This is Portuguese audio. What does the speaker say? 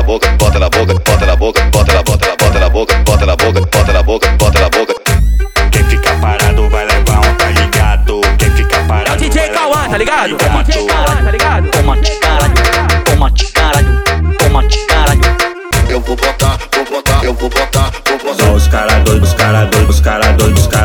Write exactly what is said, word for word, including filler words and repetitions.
boca, bota na boca, bota na boca, bota na bota na bota na boca, bota na boca, bota na boca, bota na boca. Quem fica parado vai levar um, tá ligado? Quem fica parado. É o D J Cauã, tá ligado? Toma D J Cauã, tá ligado? Toma de caralho, toma de caralho, toma de caralho. Eu vou botar, vou botar, eu vou botar, vou botar. Só os cara doidos, os cara doidos, os cara doidos, os cara